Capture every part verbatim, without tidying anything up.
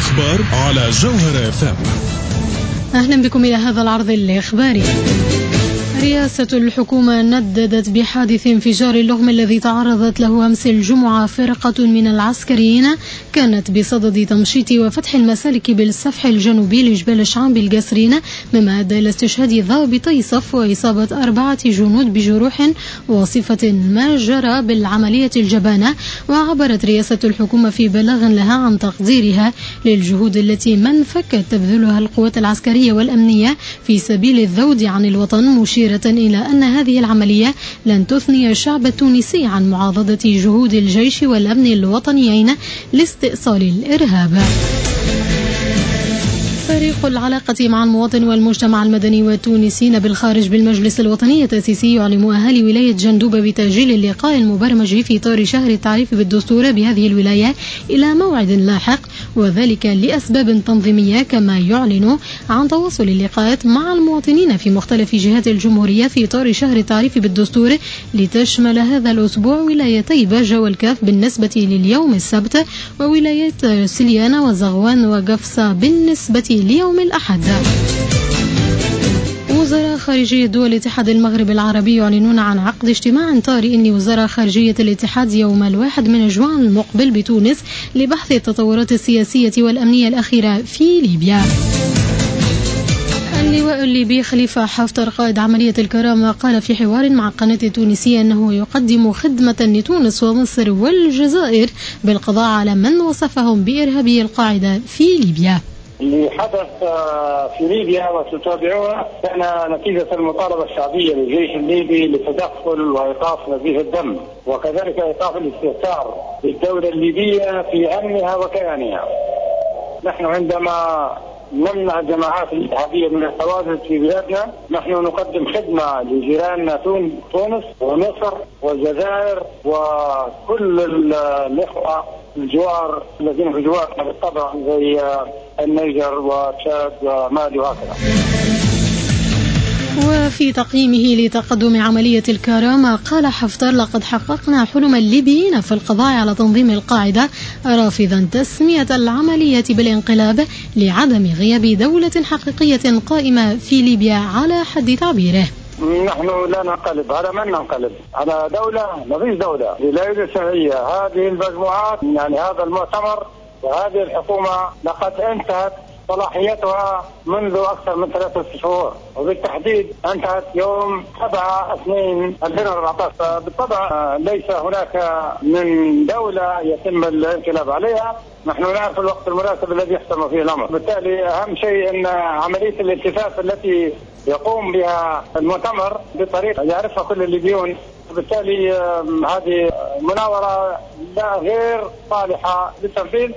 الأخبار على جوهرة اف ام. أهلا بكم إلى هذا العرض الإخباري. رئاسة الحكومة نددت بحادث انفجار اللغم الذي تعرضت له أمس الجمعة فرقة من العسكريين كانت بصدد تمشيط وفتح المسالك بالسفح الجنوبي لجبال الشعب بالقصرين، مما أدى إلى استشهاد ضابطي صف وإصابة أربعة جنود بجروح وصفة ما جرى بالعملية الجبانة. وعبرت رئاسة الحكومة في بلاغ لها عن تقديرها للجهود التي ما انفكت تبذلها القوات العسكرية والأمنية في سبيل الذود عن الوطن، مشيرة إلى أن هذه العملية لن تثني الشعب التونسي عن معاضدة جهود الجيش والأمن الوطنيين لاستئصال الإرهاب. فريق العلاقة مع المواطن والمجتمع المدني والتونسيين بالخارج بالمجلس الوطني التأسيسي يعلم أهالي ولاية جندوبة بتأجيل اللقاء المبرمج في إطار شهر التعريف بالدستور بهذه الولاية إلى موعد لاحق، وذلك لأسباب تنظيمية، كما يعلن عن تواصل اللقاءات مع المواطنين في مختلف جهات الجمهورية في إطار شهر التعريف بالدستور لتشمل هذا الأسبوع ولايتي باجة والكاف بالنسبة لليوم السبت، وولايات سليانة وزغوان وقفصة بالنسبة ليوم الأحد. وزراء خارجية دول الاتحاد المغرب العربي يعلنون عن عقد اجتماع طارئ لوزراء خارجية الاتحاد يوم الواحد من جوان المقبل بتونس لبحث التطورات السياسية والأمنية الأخيرة في ليبيا. اللواء الليبي خليفة حفتر قائد عملية الكرامة قال في حوار مع قناة تونسية أنه يقدم خدمة لتونس ومصر والجزائر بالقضاء على من وصفهم بإرهابي القاعدة في ليبيا. اللي حدث في ليبيا وتتابعوها كان نتيجة المطالبة الشعبية للجيش الليبي للتدخل وإيقاف نزيف الدم، وكذلك إيقاف الاستهتار بالدولة الليبية في أمنها وكيانها. نحن عندما نمنع الجماعات الإرهابية من التواجد في بلادنا نحن نقدم خدمة لجيراننا تونس ومصر والجزائر وكل الإخوة الجوار الذين في جوارنا بالطبع زي النيجر وتشاد ومالي وهكذا. وفي تقييمه لتقدم عملية الكرامة قال حفتر: لقد حققنا حلم الليبيين في القضاء على تنظيم القاعدة، رافضا تسمية العملية بالانقلاب لعدم غياب دولة حقيقية قائمة في ليبيا على حد تعبيره. نحن لا ننقلب، على من ننقلب؟ على دولة؟ ما فيش دولة، لا يوجد شرعية. هذه المجموعات يعني هذا المؤتمر وهذه الحكومة لقد انتهت صلاحيتها منذ أكثر من ثلاثة شهور، وبالتحديد انتهت يوم سبعة اثنين ألفين وأربعة عشر. بالطبع ليس هناك من دولة يتم الانقلاب عليها، نحن نعرف الوقت المناسب الذي يحتم فيه الأمر. بالتالي أهم شيء أن عملية الالتفاف التي يقوم بها المؤتمر بطريقة يعرفها كل الليبيون، وبالتالي هذه مناورة لا غير صالحة للتنفيذ.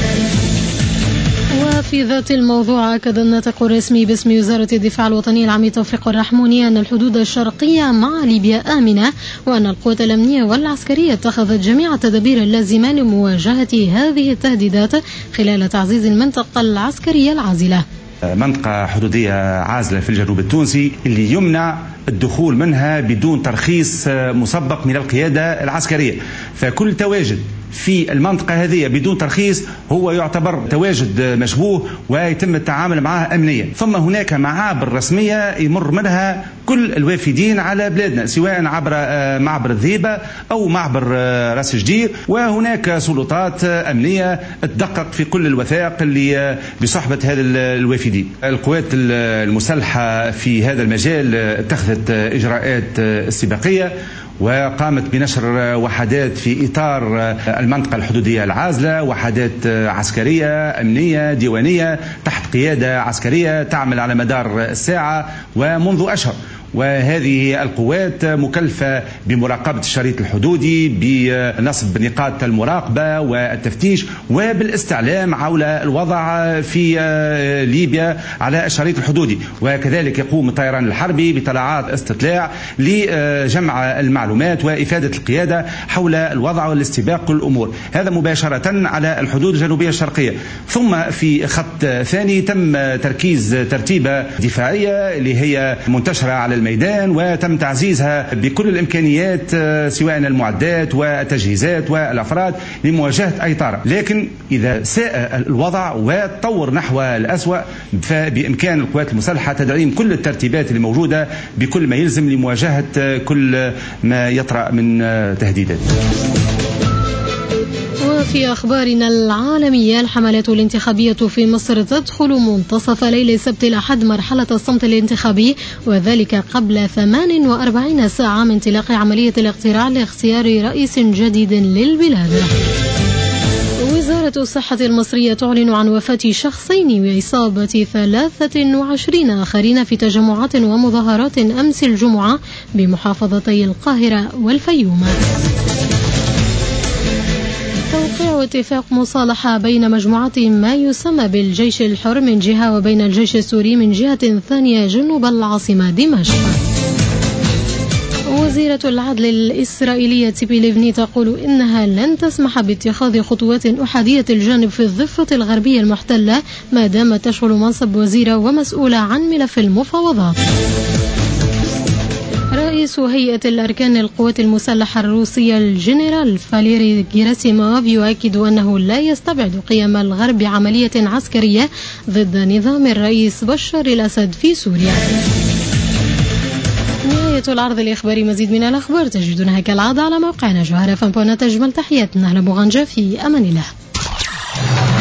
وفي ذات الموضوع أكد الناطق الرسمي باسم وزارة الدفاع الوطني العميد توفيق الرحموني أن الحدود الشرقية مع ليبيا آمنة، وأن القوات الأمنية والعسكرية اتخذت جميع التدابير اللازمة لمواجهة هذه التهديدات خلال تعزيز المنطقة العسكرية العازلة. منطقة حدودية عازلة في الجنوب التونسي اللي يمنع الدخول منها بدون ترخيص مسبق من القيادة العسكرية، فكل تواجد في المنطقة هذه بدون ترخيص هو يعتبر تواجد مشبوه ويتم التعامل معه أمنيا. ثم هناك معابر رسمية يمر منها كل الوافدين على بلادنا، سواء عبر معبر الذيبة أو معبر راس جدير، وهناك سلطات أمنية تدقق في كل الوثائق اللي بصحبة هذا الوافدين. القوات المسلحة في هذا المجال اتخذت إجراءات استباقية وقامت بنشر وحدات في إطار المنطقة الحدودية العازلة، وحدات عسكرية أمنية ديوانية تحت قيادة عسكرية تعمل على مدار الساعة ومنذ أشهر. وهذه القوات مكلفة بمراقبة الشريط الحدودي، بنصب نقاط المراقبة والتفتيش، وبالاستعلام حول الوضع في ليبيا على الشريط الحدودي. وكذلك يقوم الطيران الحربي بطلعات استطلاع لجمع المعلومات وإفادة القيادة حول الوضع والاستباق كل الأمور، هذا مباشرة على الحدود الجنوبية الشرقية. ثم في خط ثاني تم تركيز ترتيبة دفاعية اللي هي منتشرة على الميدان وتم تعزيزها بكل الإمكانيات سواء المعدات والتجهيزات والأفراد لمواجهة أي طارئ. لكن إذا ساء الوضع وتطور نحو الأسوأ فبإمكان القوات المسلحة تدعيم كل الترتيبات الموجودة بكل ما يلزم لمواجهة كل ما يطرأ من تهديدات. وفي أخبارنا العالمية، الحملات الانتخابية في مصر تدخل منتصف ليلة السبت الأحد مرحلة الصمت الانتخابي، وذلك قبل ثمان وأربعين ساعة من انطلاق عملية الاقتراع لاختيار رئيس جديد للبلاد. وزارة الصحة المصرية تعلن عن وفاة شخصين وإصابة ثلاثة وعشرين آخرين في تجمعات ومظاهرات أمس الجمعة بمحافظتي القاهرة والفيوم. توقيع اتفاق مصالحة بين مجموعات ما يسمى بالجيش الحر من جهة وبين الجيش السوري من جهة ثانية جنوب العاصمة دمشق. وزيرة العدل الإسرائيلية تيبي ليفني تقول إنها لن تسمح باتخاذ خطوات أحادية الجانب في الضفة الغربية المحتلة ما دامت تشغل منصب وزيرة ومسؤولة عن ملف المفاوضات. رئيس هيئة الأركان للقوات المسلحة الروسية الجنرال فاليري جيراسيموف يؤكد أنه لا يستبعد قيام الغرب بعملية عسكرية ضد نظام الرئيس بشار الأسد في سوريا. نهاية العرض الإخباري. مزيد من الأخبار تجدونها كالعادة على موقعنا جوهرة فان بوينت. أجمل تحياتنا لمغنجة، في أمان الله.